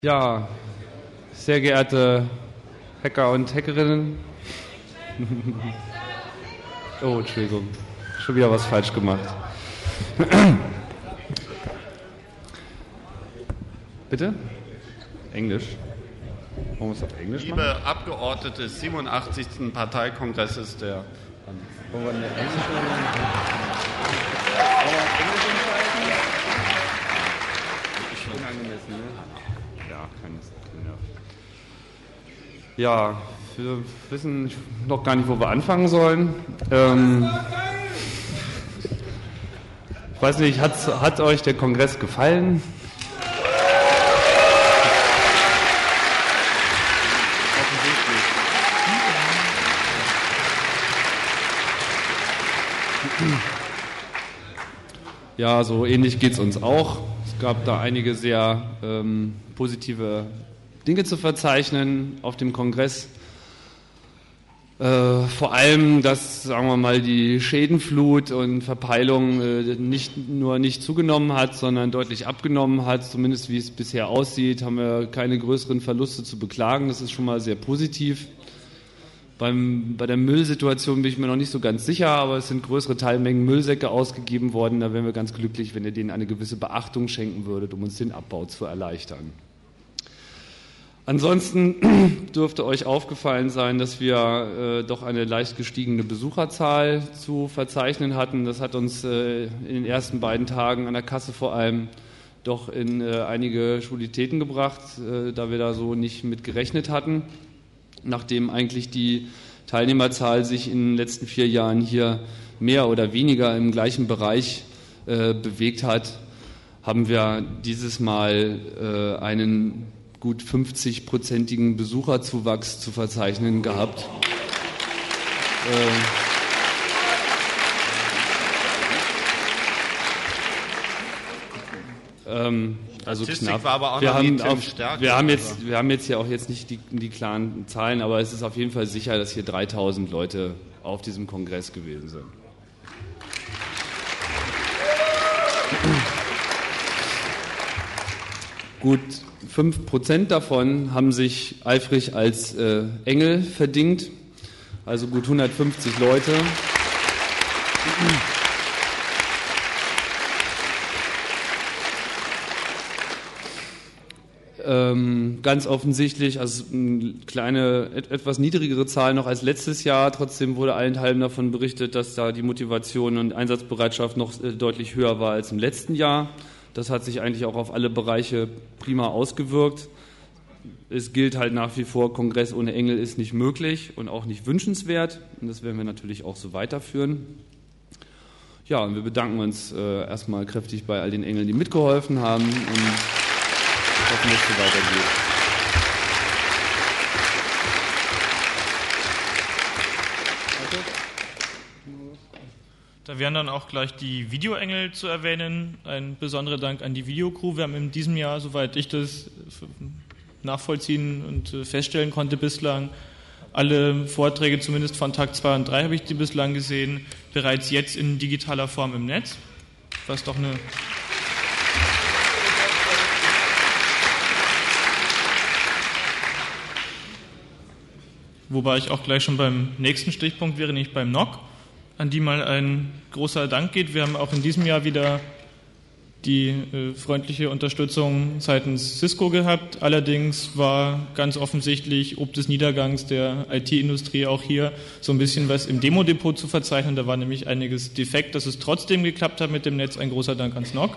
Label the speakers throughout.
Speaker 1: Ja, sehr geehrte Hacker und Hackerinnen. Oh, Entschuldigung, schon wieder was falsch gemacht. Bitte? Englisch? Wollen wir es auf Englisch machen?
Speaker 2: Liebe Abgeordnete des 87. Parteikongresses der...
Speaker 1: Wollen wir eine englische unangemessen, ne? Ja, keines. Ja, wir wissen noch gar nicht, wo wir anfangen sollen. Ich weiß nicht, hat euch der Kongress gefallen? Ja, so ähnlich geht es uns auch. Es gab da einige sehr positive Dinge zu verzeichnen auf dem Kongress. Vor allem, dass, sagen wir mal, die Schädenflut und Verpeilung nicht zugenommen hat, sondern deutlich abgenommen hat. Zumindest wie es bisher aussieht, haben wir keine größeren Verluste zu beklagen. Das ist schon mal sehr positiv. Bei der Müllsituation bin ich mir noch nicht so ganz sicher, aber es sind größere Teilmengen Müllsäcke ausgegeben worden. Da wären wir ganz glücklich, wenn ihr denen eine gewisse Beachtung schenken würdet, um uns den Abbau zu erleichtern. Ansonsten dürfte euch aufgefallen sein, dass wir doch eine leicht gestiegene Besucherzahl zu verzeichnen hatten. Das hat uns in den ersten beiden Tagen an der Kasse vor allem doch in einige Schwulitäten gebracht, da wir da so nicht mit gerechnet hatten. Nachdem eigentlich die Teilnehmerzahl sich in den letzten 4 Jahren hier mehr oder weniger im gleichen Bereich bewegt hat, haben wir dieses Mal einen gut 50-prozentigen Besucherzuwachs zu verzeichnen gehabt. Also knapp.
Speaker 2: War aber auch
Speaker 1: wir haben jetzt ja auch jetzt nicht die klaren Zahlen, aber es ist auf jeden Fall sicher, dass hier 3000 Leute auf diesem Kongress gewesen sind. Gut 5% davon haben sich eifrig als Engel verdingt, also gut 150 Leute. Ganz offensichtlich, also eine etwas niedrigere Zahl noch als letztes Jahr. Trotzdem wurde allenthalben davon berichtet, dass da die Motivation und Einsatzbereitschaft noch deutlich höher war als im letzten Jahr. Das hat sich eigentlich auch auf alle Bereiche prima ausgewirkt. Es gilt halt nach wie vor, Kongress ohne Engel ist nicht möglich und auch nicht wünschenswert. Und das werden wir natürlich auch so weiterführen. Ja, und wir bedanken uns erstmal kräftig bei all den Engeln, die mitgeholfen haben. Und hoffen, dass es so weitergeht.
Speaker 3: Da wären dann auch gleich die Videoengel zu erwähnen. Ein besonderer Dank an die Videocrew. Wir haben in diesem Jahr, soweit ich das nachvollziehen und feststellen konnte bislang, alle Vorträge, zumindest von Tag 2 und 3 habe ich die bislang gesehen, bereits jetzt in digitaler Form im Netz. Was doch eine... Wobei ich auch gleich schon beim nächsten Stichpunkt wäre, nicht beim NOC, an die mal ein großer Dank geht. Wir haben auch in diesem Jahr wieder die freundliche Unterstützung seitens Cisco gehabt. Allerdings war ganz offensichtlich ob des Niedergangs der IT-Industrie auch hier so ein bisschen was im Demo-Depot zu verzeichnen. Da war nämlich einiges defekt, dass es trotzdem geklappt hat mit dem Netz. Ein großer Dank ans NOC.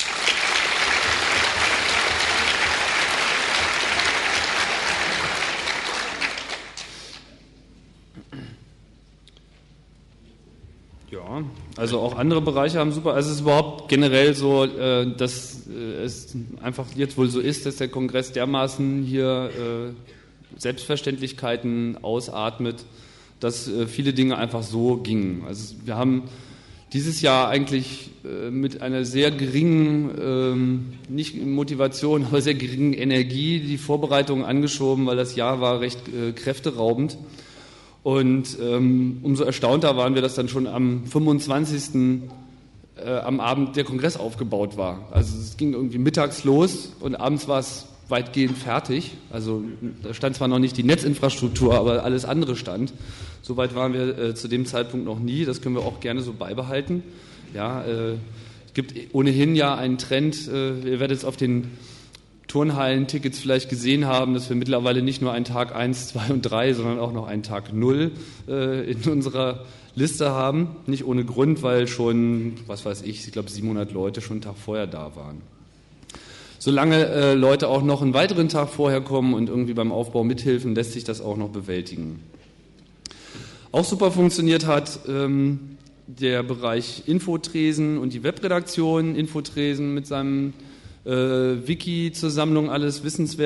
Speaker 1: Ja, also auch andere Bereiche haben super, also es ist überhaupt generell so, dass es einfach jetzt wohl so ist, dass der Kongress dermaßen hier Selbstverständlichkeiten ausatmet, dass viele Dinge einfach so gingen. Also wir haben dieses Jahr eigentlich mit einer sehr geringen, nicht Motivation, aber sehr geringen Energie die Vorbereitungen angeschoben, weil das Jahr war recht kräfteraubend. Und umso erstaunter waren wir, dass dann schon am 25. Am Abend der Kongress aufgebaut war. Also es ging irgendwie mittags los und abends war es weitgehend fertig. Also da stand zwar noch nicht die Netzinfrastruktur, aber alles andere stand. Soweit waren wir zu dem Zeitpunkt noch nie. Das können wir auch gerne so beibehalten. Ja, es gibt ohnehin ja einen Trend. Ihr werdet es auf den Turnhallen-Tickets vielleicht gesehen haben, dass wir mittlerweile nicht nur einen Tag 1, 2 und 3, sondern auch noch einen Tag 0 in unserer Liste haben. Nicht ohne Grund, weil schon, was weiß ich glaube 700 Leute schon einen Tag vorher da waren. Solange Leute auch noch einen weiteren Tag vorher kommen und irgendwie beim Aufbau mithelfen, lässt sich das auch noch bewältigen. Auch super funktioniert hat der Bereich Infotresen und die Webredaktion. Infotresen mit seinem Wiki zur Sammlung alles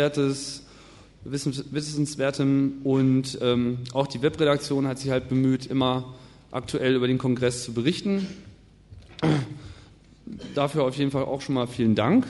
Speaker 1: Wissenswertem und auch die Webredaktion hat sich halt bemüht, immer aktuell über den Kongress zu berichten. Dafür auf jeden Fall auch schon mal vielen Dank.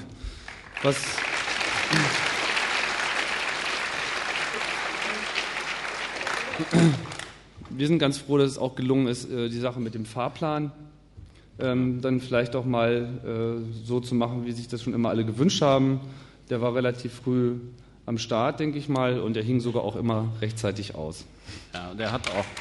Speaker 1: Wir sind ganz froh, dass es auch gelungen ist, die Sache mit dem Fahrplan dann vielleicht auch mal so zu machen, wie sich das schon immer alle gewünscht haben. Der war relativ früh am Start, denke ich mal, und der hing sogar auch immer rechtzeitig aus.
Speaker 2: Ja, der hat auch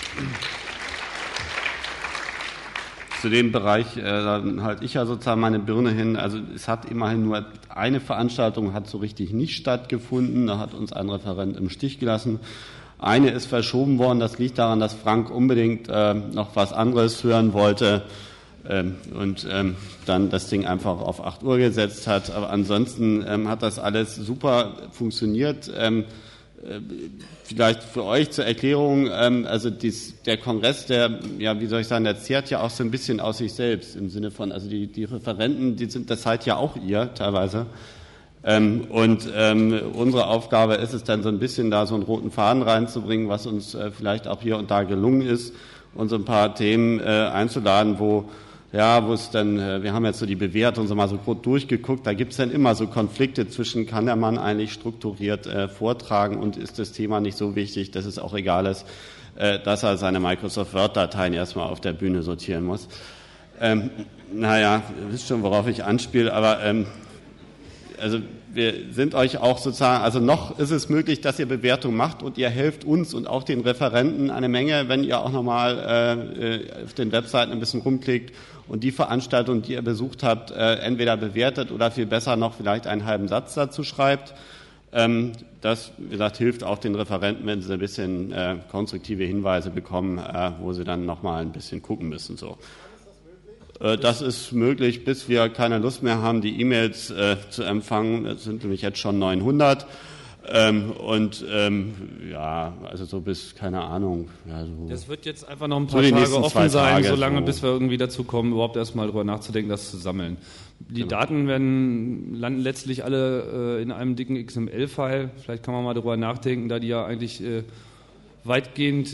Speaker 2: zu dem Bereich, dann halte ich ja sozusagen meine Birne hin. Also es hat immerhin nur eine Veranstaltung hat so richtig nicht stattgefunden. Da hat uns ein Referent im Stich gelassen. Eine ist verschoben worden. Das liegt daran, dass Frank unbedingt noch was anderes hören wollte und dann das Ding einfach auf 8 Uhr gesetzt hat. Aber ansonsten hat das alles super funktioniert. Vielleicht für euch zur Erklärung, also der Kongress, der zehrt ja auch so ein bisschen aus sich selbst im Sinne von, also die Referenten, das seid ja auch ihr teilweise. Unsere Aufgabe ist es dann so ein bisschen da so einen roten Faden reinzubringen, was uns vielleicht auch hier und da gelungen ist, und so ein paar Themen einzuladen, wo es dann, wir haben jetzt so die Bewertung so mal so grob durchgeguckt, da gibt es dann immer so Konflikte zwischen, kann der Mann eigentlich strukturiert vortragen und ist das Thema nicht so wichtig, dass es auch egal ist, dass er seine Microsoft Word-Dateien erstmal auf der Bühne sortieren muss. Ihr wisst schon, worauf ich anspiele, aber also wir sind euch auch sozusagen, also noch ist es möglich, dass ihr Bewertung macht und ihr helft uns und auch den Referenten eine Menge, wenn ihr auch nochmal auf den Webseiten ein bisschen rumklickt und die Veranstaltung, die ihr besucht habt, entweder bewertet oder viel besser noch vielleicht einen halben Satz dazu schreibt. Das, wie gesagt, hilft auch den Referenten, wenn sie ein bisschen konstruktive Hinweise bekommen, wo sie dann nochmal ein bisschen gucken müssen. So. Das ist möglich, bis wir keine Lust mehr haben, die E-Mails zu empfangen. Es sind nämlich jetzt schon 900. Also so bis, keine Ahnung. Ja, so
Speaker 1: das wird jetzt einfach noch ein paar Tage offen sein, solange bis wir irgendwie dazu kommen, überhaupt erstmal drüber nachzudenken, das zu sammeln. Die Daten landen letztlich alle in einem dicken XML-File. Vielleicht kann man mal drüber nachdenken, da die ja eigentlich weitgehend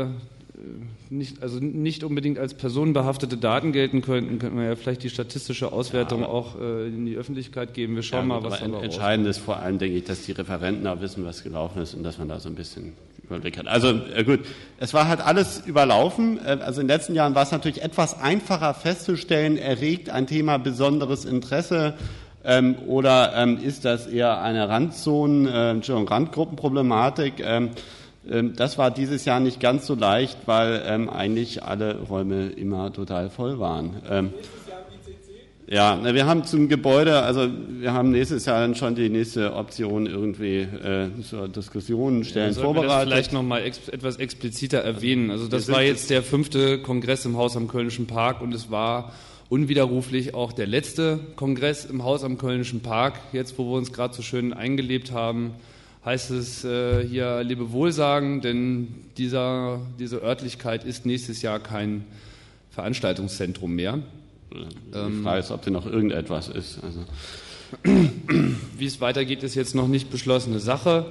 Speaker 1: nicht unbedingt als personenbehaftete Daten gelten könnten wir ja vielleicht die statistische Auswertung auch in die Öffentlichkeit geben. Wir schauen mal, was da rauskommt.
Speaker 2: Entscheidend ist vor allem, denke ich, dass die Referenten da wissen, was gelaufen ist und dass man da so ein bisschen Überblick hat. Also gut, es war halt alles überlaufen. Also in den letzten Jahren war es natürlich etwas einfacher festzustellen, erregt ein Thema besonderes Interesse oder ist das eher eine Randgruppenproblematik. Das war dieses Jahr nicht ganz so leicht, weil eigentlich alle Räume immer total voll waren. Ja, wir haben zum Gebäude, also wir haben nächstes Jahr dann schon die nächste Option irgendwie zur Diskussion stellen vorbereitet.
Speaker 1: Wir das vielleicht nochmal etwas expliziter erwähnen. Also das war jetzt der 5. Kongress im Haus am Kölnischen Park und es war unwiderruflich auch der letzte Kongress im Haus am Kölnischen Park. Jetzt, wo wir uns gerade so schön eingelebt haben, heißt es hier Lebewohl sagen, denn diese Örtlichkeit ist nächstes Jahr kein Veranstaltungszentrum mehr.
Speaker 2: Die Frage ist, ob denn noch irgendetwas ist. Also.
Speaker 1: Wie es weitergeht, ist jetzt noch nicht beschlossene Sache.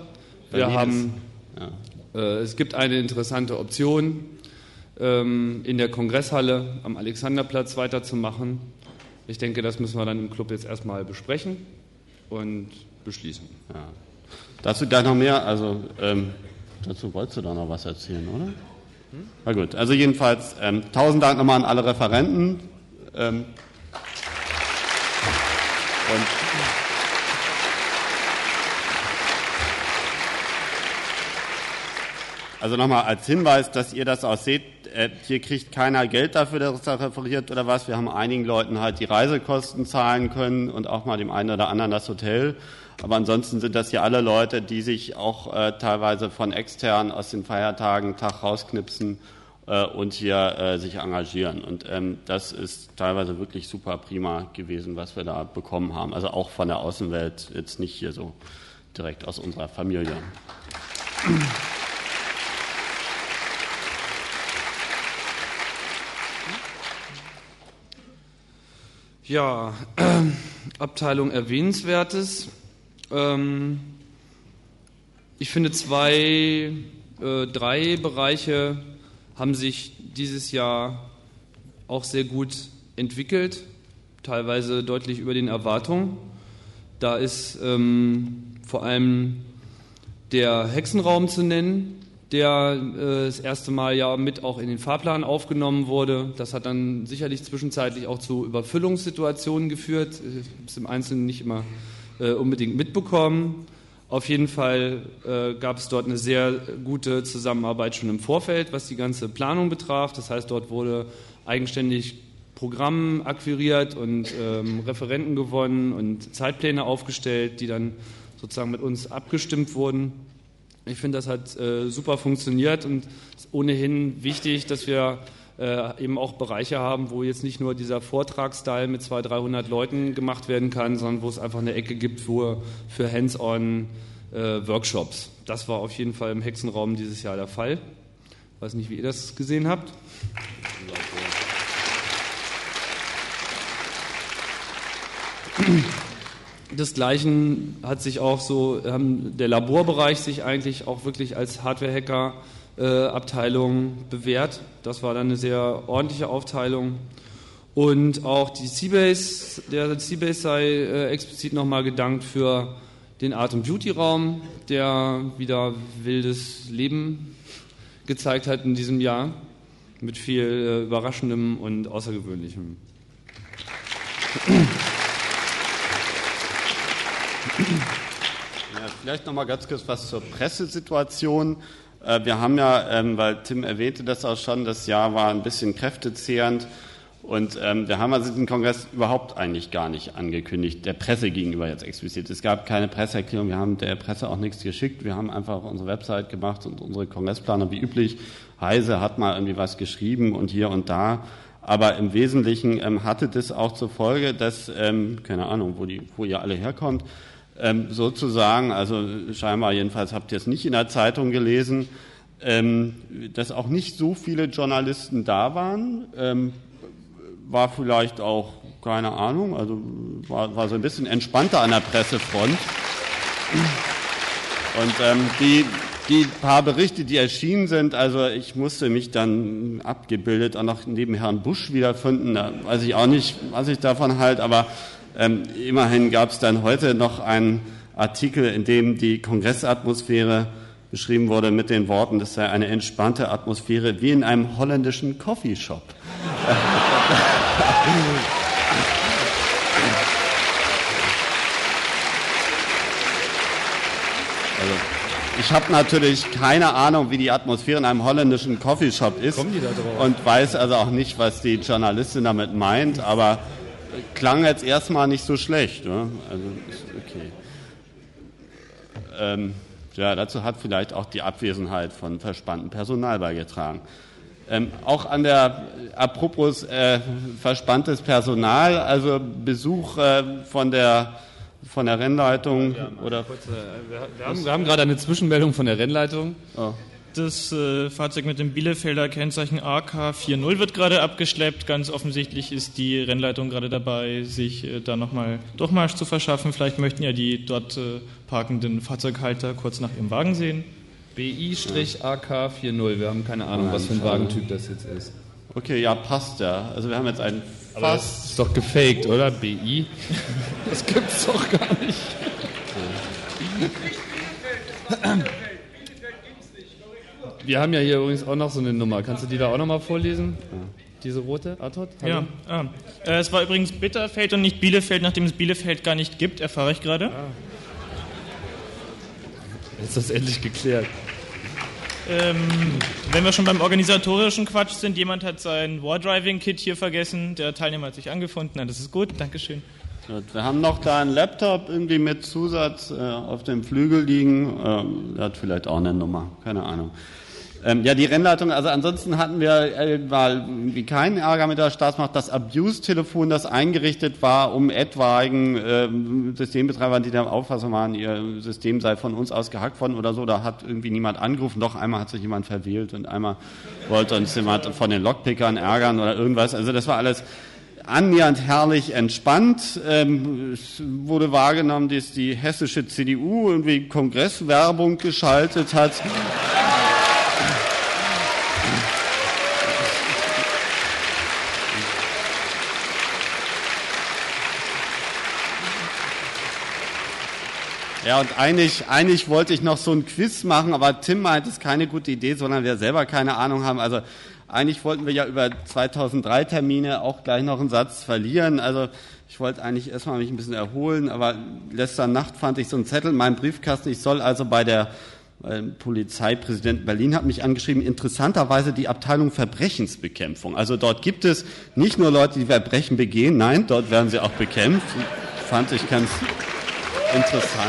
Speaker 1: Es gibt eine interessante Option, in der Kongresshalle am Alexanderplatz weiterzumachen. Ich denke, das müssen wir dann im Club jetzt erstmal besprechen und beschließen.
Speaker 2: Ja. Dazu gleich noch mehr, also dazu wolltest du da noch was erzählen, oder? Na gut, also jedenfalls 1000 Dank nochmal an alle Referenten. Also nochmal als Hinweis, dass ihr das auch seht, hier kriegt keiner Geld dafür, dass er referiert oder was. Wir haben einigen Leuten halt die Reisekosten zahlen können und auch mal dem einen oder anderen das Hotel. Aber ansonsten sind das hier alle Leute, die sich auch teilweise von extern aus den Feiertagen Tag rausknipsen und hier sich engagieren. Und das ist teilweise wirklich super prima gewesen, was wir da bekommen haben. Also auch von der Außenwelt, jetzt nicht hier so direkt aus unserer Familie.
Speaker 1: Ja, Abteilung Erwähnenswertes. Ich finde, drei Bereiche haben sich dieses Jahr auch sehr gut entwickelt, teilweise deutlich über den Erwartungen. Da ist vor allem der Hexenraum zu nennen, der das erste Mal ja mit auch in den Fahrplan aufgenommen wurde. Das hat dann sicherlich zwischenzeitlich auch zu Überfüllungssituationen geführt. Ich habe es im Einzelnen nicht immer unbedingt mitbekommen. Auf jeden Fall gab es dort eine sehr gute Zusammenarbeit schon im Vorfeld, was die ganze Planung betraf. Das heißt, dort wurde eigenständig Programm akquiriert und Referenten gewonnen und Zeitpläne aufgestellt, die dann sozusagen mit uns abgestimmt wurden. Ich finde, das hat super funktioniert und es ist ohnehin wichtig, dass wir eben auch Bereiche haben, wo jetzt nicht nur dieser Vortragsteil mit 200-300 Leuten gemacht werden kann, sondern wo es einfach eine Ecke gibt für Hands-on Workshops. Das war auf jeden Fall im Hexenraum dieses Jahr der Fall. Ich weiß nicht, wie ihr das gesehen habt. Desgleichen hat sich auch so der Laborbereich sich eigentlich auch wirklich als Hardware-Hacker-Abteilung bewährt. Das war dann eine sehr ordentliche Aufteilung. Und auch der Seabase sei explizit nochmal gedankt für den Art- und Beauty-Raum, der wieder wildes Leben gezeigt hat in diesem Jahr mit viel Überraschendem und Außergewöhnlichem.
Speaker 2: Ja, vielleicht noch mal ganz kurz was zur Pressesituation. Wir haben ja, weil Tim erwähnte das auch schon, das Jahr war ein bisschen kräftezehrend und wir haben also diesen Kongress überhaupt eigentlich gar nicht angekündigt, der Presse gegenüber jetzt explizit. Es gab keine Presseerklärung, wir haben der Presse auch nichts geschickt, wir haben einfach unsere Website gemacht und unsere Kongressplaner wie üblich. Heise hat mal irgendwie was geschrieben und hier und da. Aber im Wesentlichen hatte das auch zur Folge, dass, keine Ahnung, wo ihr alle herkommt, sozusagen, also scheinbar jedenfalls habt ihr es nicht in der Zeitung gelesen, dass auch nicht so viele Journalisten da waren, war vielleicht auch, keine Ahnung, also war so ein bisschen entspannter an der Pressefront. Und die paar Berichte, die erschienen sind, also ich musste mich dann abgebildet auch noch neben Herrn Busch wiederfinden, da weiß ich auch nicht, was ich davon halte, aber immerhin gab es dann heute noch einen Artikel, in dem die Kongressatmosphäre beschrieben wurde mit den Worten, das sei eine entspannte Atmosphäre wie in einem holländischen Coffeeshop. Also, ich habe natürlich keine Ahnung, wie die Atmosphäre in einem holländischen Coffeeshop ist und weiß also auch nicht, was die Journalistin damit meint, aber klang jetzt erstmal nicht so schlecht. Ne? Also ist okay. Ja, dazu hat vielleicht auch die Abwesenheit von verspanntem Personal beigetragen. Auch an der, apropos verspanntes Personal, also Besuch von der Rennleitung.
Speaker 1: Ja,
Speaker 2: oder
Speaker 1: wir haben gerade eine Zwischenmeldung von der Rennleitung.
Speaker 3: Oh. Das Fahrzeug mit dem Bielefelder Kennzeichen AK40 wird gerade abgeschleppt. Ganz offensichtlich ist die Rennleitung gerade dabei, sich da nochmal Durchmarsch zu verschaffen. Vielleicht möchten ja die dort parkenden Fahrzeughalter kurz nach ihrem Wagen sehen.
Speaker 1: BI-AK40, wir haben keine Ahnung, was für ein Wagentyp das jetzt ist.
Speaker 2: Okay, ja, passt ja. Also wir haben jetzt einen
Speaker 1: Aber das ist doch gefaked, oder? BI? Das gibt's doch gar nicht. Wir haben ja hier übrigens auch noch so eine Nummer. Kannst du die da auch noch mal vorlesen? Ja. Diese rote? Artot?
Speaker 3: Ja. Es war übrigens Bitterfeld und nicht Bielefeld, nachdem es Bielefeld gar nicht gibt, erfahre ich gerade.
Speaker 1: Jetzt ist das endlich geklärt.
Speaker 3: Wenn wir schon beim organisatorischen Quatsch sind, jemand hat sein Wardriving-Kit hier vergessen, der Teilnehmer hat sich angefunden, na, das ist gut, Dankeschön.
Speaker 2: Gut, wir haben noch da einen Laptop irgendwie mit Zusatz auf dem Flügel liegen, der hat vielleicht auch eine Nummer, keine Ahnung. Ja, die Rennleitung, also ansonsten hatten wir mal irgendwie keinen Ärger mit der Staatsmacht. Das Abuse-Telefon, das eingerichtet war, um etwaigen Systembetreibern, die der Auffassung waren, ihr System sei von uns aus gehackt worden oder so, da hat irgendwie niemand angerufen. Doch, einmal hat sich jemand verwählt und einmal wollte uns jemand von den Lockpickern ärgern oder irgendwas. Also das war alles annähernd herrlich entspannt. Es wurde wahrgenommen, dass die hessische CDU irgendwie Kongresswerbung geschaltet hat. Ja, und eigentlich wollte ich noch so ein Quiz machen, aber Tim meint, es ist keine gute Idee, sondern wir selber keine Ahnung haben. Also eigentlich wollten wir ja über 2003 Termine auch gleich noch einen Satz verlieren. Also ich wollte eigentlich erstmal mich ein bisschen erholen, aber letzter Nacht fand ich so einen Zettel in meinem Briefkasten. Ich soll also bei der Polizeipräsident Berlin hat mich angeschrieben, interessanterweise die Abteilung Verbrechensbekämpfung. Also dort gibt es nicht nur Leute, die Verbrechen begehen, nein, dort werden sie auch bekämpft. Fand ich ganz interessant.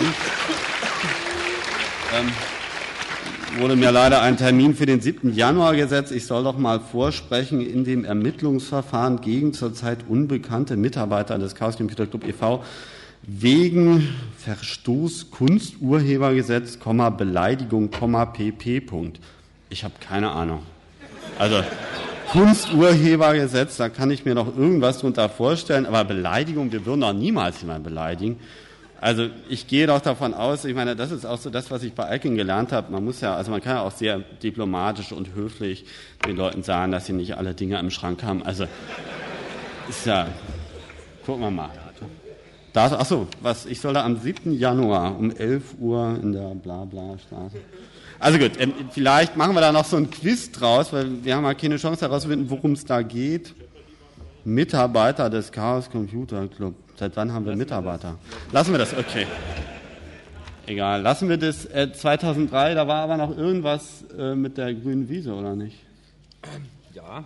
Speaker 2: Wurde mir leider ein Termin für den 7. Januar gesetzt. Ich soll doch mal vorsprechen in dem Ermittlungsverfahren gegen zurzeit unbekannte Mitarbeiter des Chaos Computer Club e.V. wegen Verstoß Kunsturhebergesetz, Beleidigung, pp. Ich habe keine Ahnung. Also Kunsturhebergesetz, da kann ich mir noch irgendwas drunter vorstellen, aber Beleidigung, wir würden doch niemals jemanden beleidigen. Also ich gehe doch davon aus, ich meine, das ist auch so das, was ich bei Eiking gelernt habe. Man kann ja auch sehr diplomatisch und höflich den Leuten sagen, dass sie nicht alle Dinge im Schrank haben. Also ist ja, gucken wir mal. Ich soll da am 7. Januar um 11 Uhr in der Blabla-Straße. Also gut, vielleicht machen wir da noch so ein Quiz draus, weil wir haben ja keine Chance herauszufinden, worum es da geht. Mitarbeiter des Chaos Computer Club. Seit wann haben wir Mitarbeiter? Lassen wir das, okay. Egal, lassen wir das. 2003, da war aber noch irgendwas mit der grünen Wiese, oder nicht?
Speaker 1: Ja.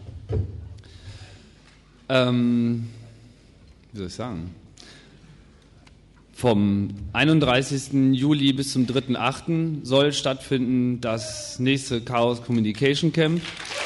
Speaker 1: Wie soll ich sagen? Vom 31. Juli bis zum 3.8. soll stattfinden das nächste Chaos Communication Camp.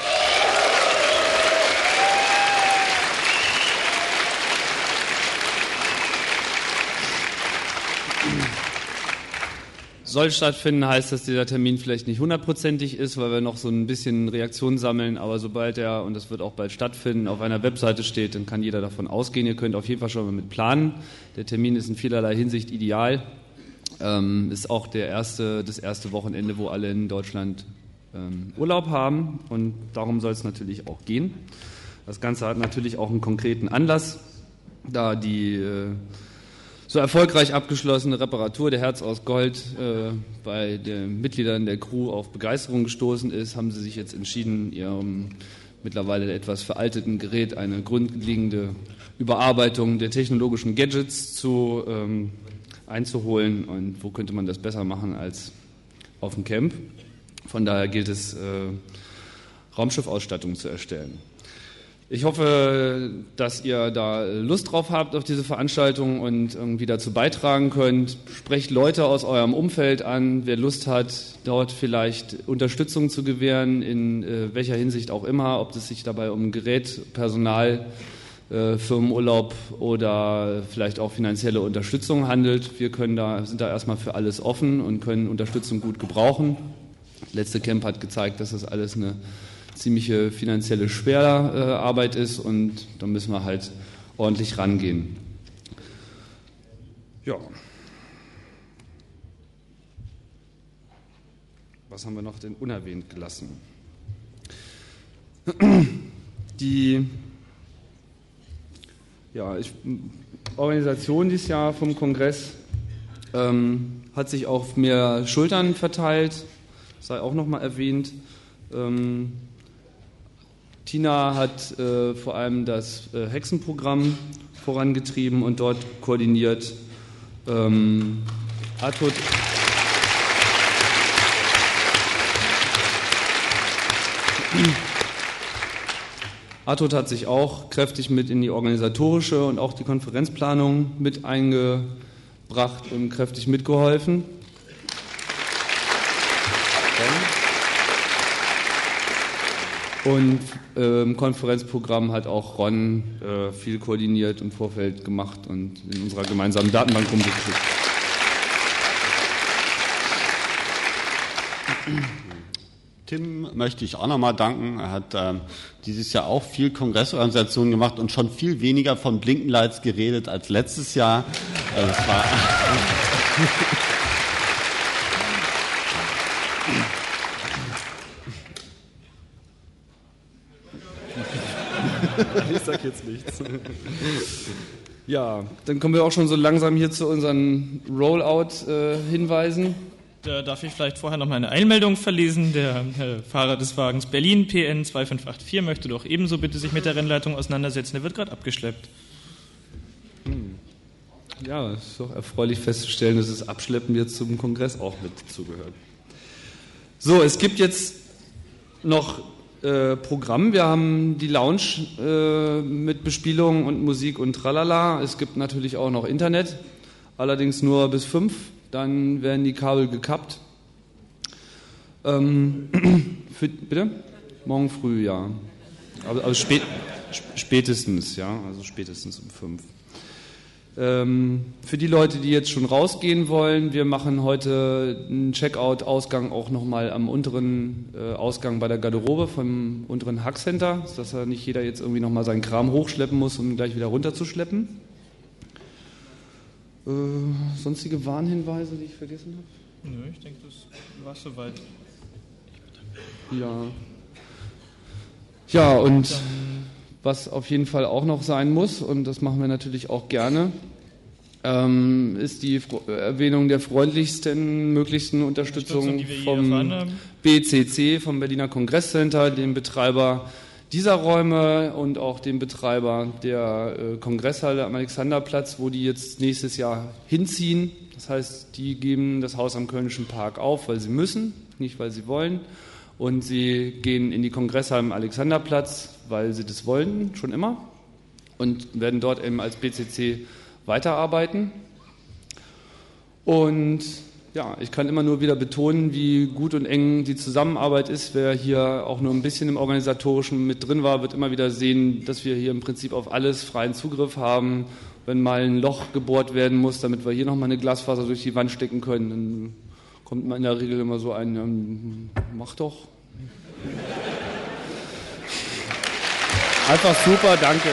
Speaker 1: Soll stattfinden, heißt, dass dieser Termin vielleicht nicht 100%ig ist, weil wir noch so ein bisschen Reaktionen sammeln, aber sobald er, und das wird auch bald stattfinden, auf einer Webseite steht, dann kann jeder davon ausgehen. Ihr könnt auf jeden Fall schon mal mit planen. Der Termin ist in vielerlei Hinsicht ideal. Ist auch das erste Wochenende, wo alle in Deutschland Urlaub haben, und darum soll es natürlich auch gehen. Das Ganze hat natürlich auch einen konkreten Anlass, da die so erfolgreich abgeschlossene Reparatur der Herz aus Gold bei den Mitgliedern der Crew auf Begeisterung gestoßen ist, haben sie sich jetzt entschieden, ihrem mittlerweile etwas veralteten Gerät eine grundlegende Überarbeitung der technologischen Gadgets einzuholen. Und wo könnte man das besser machen als auf dem Camp? Von daher gilt es, Raumschiffausstattung zu erstellen. Ich hoffe, dass ihr da Lust drauf habt auf diese Veranstaltung und irgendwie dazu beitragen könnt. Sprecht Leute aus eurem Umfeld an, wer Lust hat, dort vielleicht Unterstützung zu gewähren, in welcher Hinsicht auch immer, ob es sich dabei um Gerät, Personal, Firmenurlaub oder vielleicht auch finanzielle Unterstützung handelt. Wir sind da erstmal für alles offen und können Unterstützung gut gebrauchen. Das letzte Camp hat gezeigt, dass das alles eine ziemliche finanzielle Schwerarbeit ist, und da müssen wir halt ordentlich rangehen. Ja. Was haben wir noch denn unerwähnt gelassen? Die Organisation dieses Jahr vom Kongress hat sich auf mehr Schultern verteilt, sei auch nochmal erwähnt. Tina hat vor allem das Hexenprogramm vorangetrieben und dort koordiniert. Arthur Arthur hat sich auch kräftig mit in die organisatorische und auch die Konferenzplanung mit eingebracht und kräftig mitgeholfen. Und im Konferenzprogramm hat auch Ron viel koordiniert im Vorfeld gemacht und in unserer gemeinsamen Datenbank rumgeklickt.
Speaker 2: Tim möchte ich auch nochmal danken. Er hat dieses Jahr auch viel Kongressorganisationen gemacht und schon viel weniger von Blinkenlights geredet als letztes Jahr. Das war
Speaker 1: ich sag jetzt nichts. Ja, dann kommen wir auch schon so langsam hier zu unseren Rollout-Hinweisen.
Speaker 3: Da darf ich vielleicht vorher noch mal eine Einmeldung verlesen. Der Fahrer des Wagens Berlin PN 2584 möchte doch ebenso bitte sich mit der Rennleitung auseinandersetzen. Der wird gerade abgeschleppt.
Speaker 1: Ja, es ist doch erfreulich festzustellen, dass das Abschleppen jetzt zum Kongress auch mit zugehört. So, es gibt jetzt noch Programm. Wir haben die Lounge mit Bespielung und Musik und tralala. Es gibt natürlich auch noch Internet, allerdings nur bis 5. Dann werden die Kabel gekappt. Bitte? Morgen früh, ja. Aber spätestens, ja, also spätestens um 5. Für die Leute, die jetzt schon rausgehen wollen, wir machen heute einen Checkout-Ausgang auch nochmal am unteren Ausgang bei der Garderobe vom unteren Hackcenter, dass da nicht jeder jetzt irgendwie nochmal seinen Kram hochschleppen muss, um gleich wieder runterzuschleppen. Sonstige Warnhinweise, die ich vergessen habe?
Speaker 3: Nö, ich denke, das war soweit.
Speaker 1: Ja. Ja, und was auf jeden Fall auch noch sein muss, und das machen wir natürlich auch gerne, ist die Erwähnung der freundlichsten, möglichsten Unterstützung vom BCC, vom Berliner Kongresscenter, dem Betreiber dieser Räume und auch dem Betreiber der Kongresshalle am Alexanderplatz, wo die jetzt nächstes Jahr hinziehen. Das heißt, die geben das Haus am Kölnischen Park auf, weil sie müssen, nicht weil sie wollen. Und sie gehen in die Kongresshalle am Alexanderplatz, weil sie das wollten, schon immer. Und werden dort eben als BCC weiterarbeiten. Und ja, ich kann immer nur wieder betonen, wie gut und eng die Zusammenarbeit ist. Wer hier auch nur ein bisschen im Organisatorischen mit drin war, wird immer wieder sehen, dass wir hier im Prinzip auf alles freien Zugriff haben. Wenn mal ein Loch gebohrt werden muss, damit wir hier nochmal eine Glasfaser durch die Wand stecken können, dann kommt man in der Regel immer so ein, mach doch. Einfach super, danke.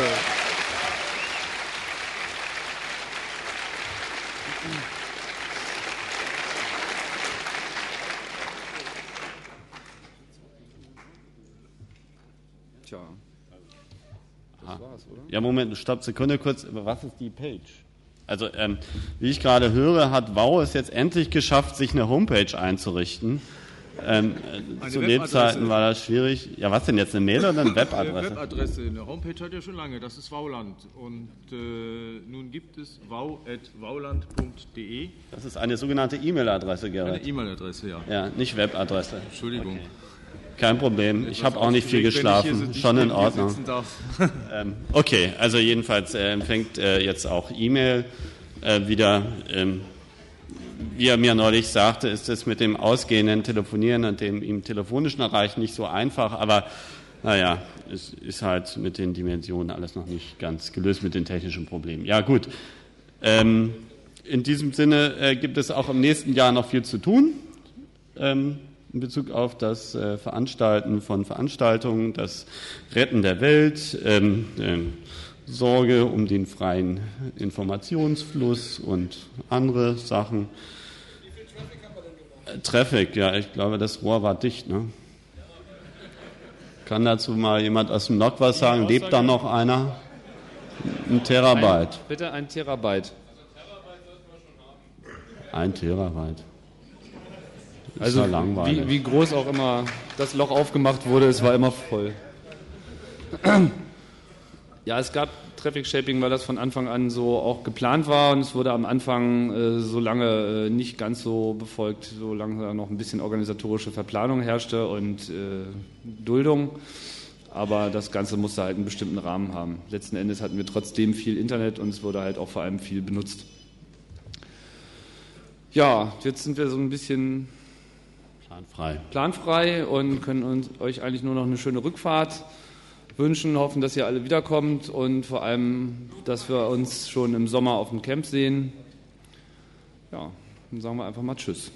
Speaker 1: Tja, das war's, oder?
Speaker 2: Ja, Moment, stopp, Sekunde kurz. Was ist die Page? Also, wie ich gerade höre, hat WOW es jetzt endlich geschafft, sich eine Homepage einzurichten. Zu Lebzeiten war das schwierig. Ja, was denn jetzt, eine Mail oder eine Webadresse?
Speaker 4: Eine Webadresse. Eine Homepage hat ja schon lange, das ist Wowland. Und nun gibt es wow@wowland.de.
Speaker 2: Das ist eine sogenannte E-Mail-Adresse, Gerrit.
Speaker 4: Eine E-Mail-Adresse, ja.
Speaker 2: Ja, nicht Webadresse.
Speaker 4: Entschuldigung.
Speaker 2: Okay. Kein Problem, ich habe auch nicht viel geschlafen, schon in Ordnung. Okay, also jedenfalls empfängt jetzt auch E-Mail wieder. Wie er mir neulich sagte, ist es mit dem ausgehenden Telefonieren und dem ihm telefonischen Erreichen nicht so einfach, aber naja, es ist halt mit den Dimensionen alles noch nicht ganz gelöst mit den technischen Problemen. Ja gut, in diesem Sinne gibt es auch im nächsten Jahr noch viel zu tun. In Bezug auf das Veranstalten von Veranstaltungen, das Retten der Welt, Sorge um den freien Informationsfluss und andere Sachen. Wie viel Traffic haben wir denn gemacht? Traffic, ja, ich glaube, das Rohr war dicht, ne? Kann dazu mal jemand aus dem NOC was sagen? Lebt da noch einer? Ein Terabyte.
Speaker 1: Bitte ein Terabyte.
Speaker 2: 1 Terabyte.
Speaker 1: Also wie groß auch immer das Loch aufgemacht wurde, es war immer voll. Ja, es gab Traffic Shaping, weil das von Anfang an so auch geplant war und es wurde am Anfang so lange nicht ganz so befolgt, solange da noch ein bisschen organisatorische Verplanung herrschte und Duldung. Aber das Ganze musste halt einen bestimmten Rahmen haben. Letzten Endes hatten wir trotzdem viel Internet und es wurde halt auch vor allem viel benutzt. Ja, jetzt sind wir so ein bisschen planfrei und können euch eigentlich nur noch eine schöne Rückfahrt wünschen, hoffen, dass ihr alle wiederkommt und vor allem, dass wir uns schon im Sommer auf dem Camp sehen. Ja, dann sagen wir einfach mal Tschüss.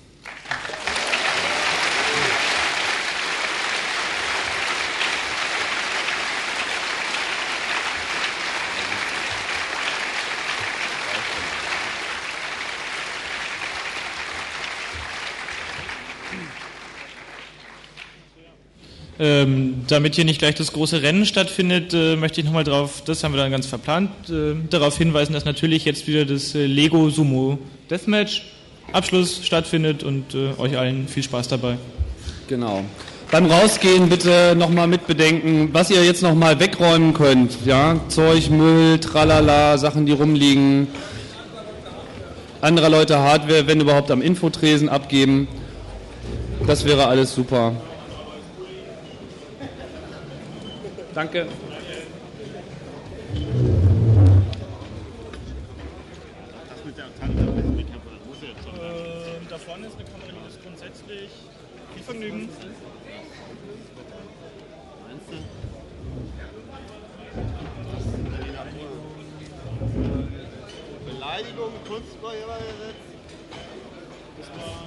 Speaker 3: Damit hier nicht gleich das große Rennen stattfindet, möchte ich nochmal darauf, das haben wir dann ganz verplant, darauf hinweisen, dass natürlich jetzt wieder das Lego Sumo Deathmatch Abschluss stattfindet und euch allen viel Spaß dabei.
Speaker 1: Genau. Beim Rausgehen bitte nochmal mitbedenken, was ihr jetzt nochmal wegräumen könnt. Ja? Zeug, Müll, tralala, Sachen, die rumliegen. Anderer Leute Hardware, wenn überhaupt am Infotresen abgeben. Das wäre alles super. Danke.
Speaker 3: Da vorne ist eine Kamera, die ist grundsätzlich viel Vergnügen.
Speaker 2: Beleidigung, Kunstfeuerwehrgesetz.
Speaker 3: Das war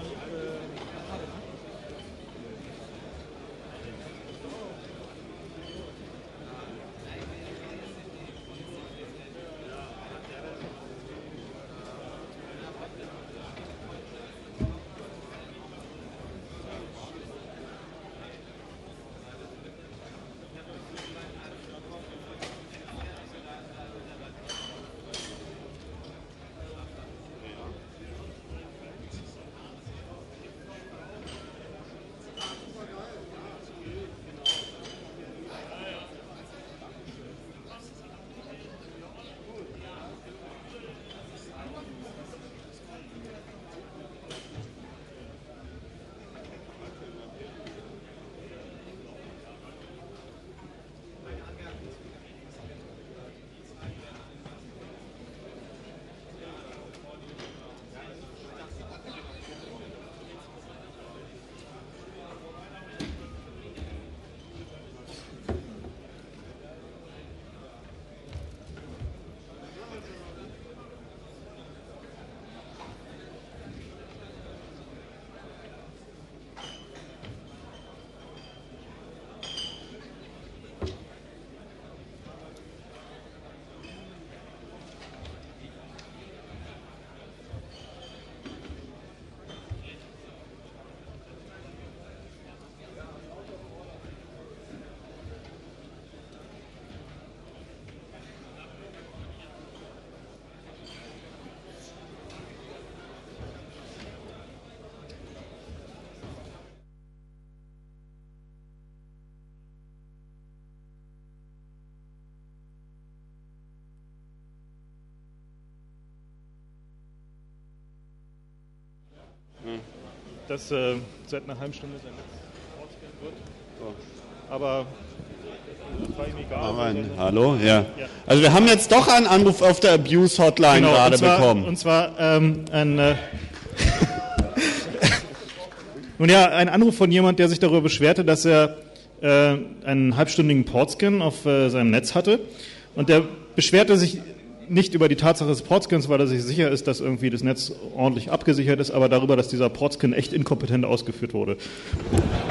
Speaker 5: dass seit einer halben Stunde sein Netz ausgehen wird. So. Aber das war ihm egal.
Speaker 2: Hallo? Ja. Also wir haben jetzt doch einen Anruf auf der Abuse-Hotline gerade bekommen.
Speaker 5: Und zwar ein Anruf von jemand, der sich darüber beschwerte, dass er einen halbstündigen Portscan auf seinem Netz hatte. Und der beschwerte sich nicht über die Tatsache des Portscans, weil er sich sicher ist, dass irgendwie das Netz ordentlich abgesichert ist, aber darüber, dass dieser Portscan echt inkompetent ausgeführt wurde.